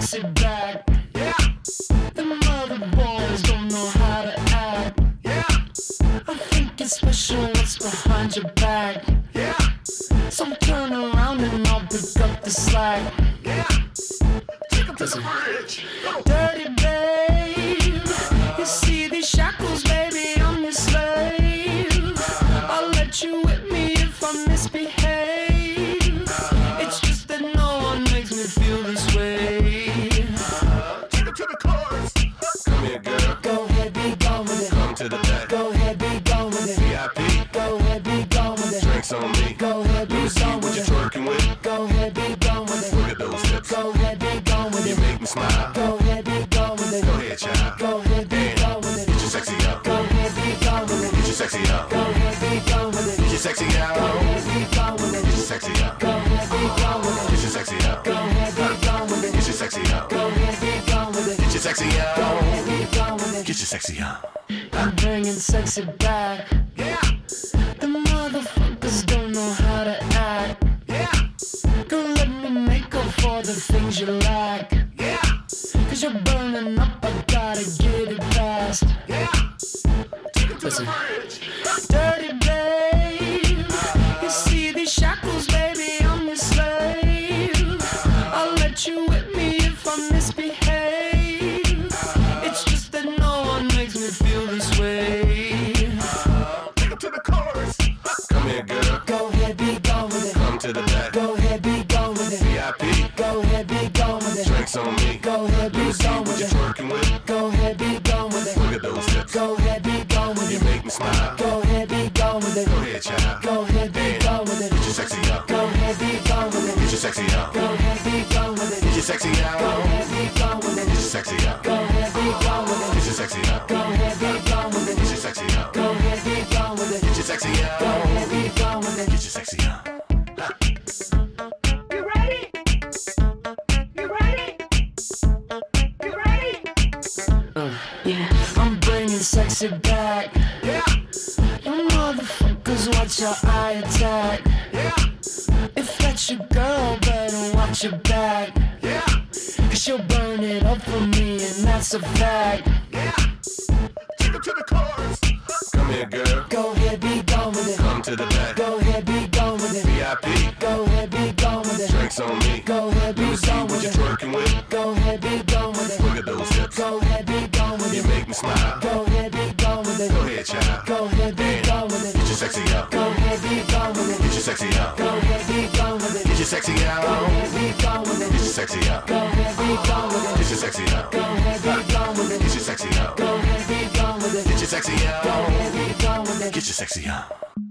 sexy back. Yeah. The mother boys don't know how to act. Yeah. I think it's special what's behind your back. Yeah. So turn around and I'll pick up the slack. Yeah. Take him to the bridge. Dirty babe. You see these shackles, baby, I'm your slave. I'll let you whip me if I misbehave. It's just that no one makes me feel this way. Take him to the chorus. Come here, girl. Go ahead, be gone with it. Come to the back. Go ahead, be gone with it. VIP. Go ahead, be gone with it. Drinks on me. Go ahead, be Let me see gone what with you're it. twerking with. Go ahead, be gone with it. Look at those hips. Go ahead, be gone with You it. make me smile. Go ahead, be gone with it. Go ahead, child. Go ahead, be gone with Get it. your sexy out. Go ahead, be gone with it. Get your sexy out. Go ahead, be gone with it. Get your sexy Go out. ahead, be gone with it. Get your sexy out. Go ahead, be gone with it. Get your sexy out. Go ahead, be gone with it. Get your sexy out. Go ahead, be gone with it. Get your sexy Go out. ahead, be gone with it. Get your sexy out. I'm bringing sexy back. Yeah. The motherfuckers don't know how to act. Yeah. Girl, let me make up for the things you lack. Yeah. Cause you're burning up, I gotta get it fast. Yeah. Take him to Listen. the bridge. Dirty babe, you see these shackles, baby, I'm your slave. I'll let you whip me if I misbehave. It's just that no one makes me feel this way. Take him to the chorus. Come here, girl. Go ahead, be gone with it. Come to the back. Go ahead, be gone with it. VIP. Go ahead, be gone with it. Drinks on me. Go ahead, Let me be see gone what with you're it. twerking with. Go ahead, be gone with it. Look at those hips. Go ahead, be gone with You it. make me smile. Go ahead, be gone with it. Go ahead, child. Go ahead, be gone with it. Get your sexy out. Go ahead, be gone with Get it. your sexy out. Go ahead, be gone with it. Get your sexy Go out. ahead, be gone with Get it. your sexy out. Go ahead, be gone with Get it. your sexy out. Go ahead, be gone with Get it. your sexy out. Go ahead, be gone with it. Get your sexy Go out. ahead, be gone with Get it. your sexy out. You ready? You ready? You ready? Yeah, I'm bringing sexy back. Yeah. You motherfuckers, watch your eye attack. Yeah. If that's your girl, better watch your back. Yeah. Cause she'll burn it up for me, and that's a fact. Yeah. Take him to the chorus. Come here, girl. Go ahead, be gone with it. Come to the back. Go ahead, be gone with it. VIP. Go ahead, be gone with it. Drinks on me. Go ahead, Let me be see gone what with you're it. twerking with. Go ahead, be gone with it. Look at those hips. Go ahead, be gone with You it. make me smile. Go ahead, be gone with it. Go ahead, child. Go ahead, be gone with Get it. your sexy out. Go ahead, be gone with Get it. your sexy out. Go ahead, be gone with Get it. your sexy Go out. ahead, be gone with Get your it. sexy out. Go ahead, be gone with Get it. your sexy out. Go ahead, be gone with Get it. your sexy out. Go ahead, be gone with it. Get your sexy Go out. ahead, be gone with it. Get your sexy out.